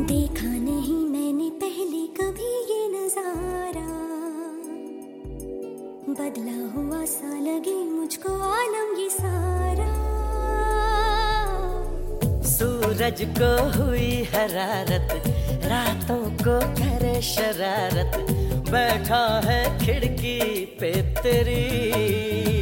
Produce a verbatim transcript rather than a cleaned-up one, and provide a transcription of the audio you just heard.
देखा नहीं मैंने पहले कभी ये नजारा, बदला हुआ सा लगे मुझको आलम ये सारा। सूरज को हुई हरारत, रातों को करे शरारत, बैठा है खिड़की पे तेरी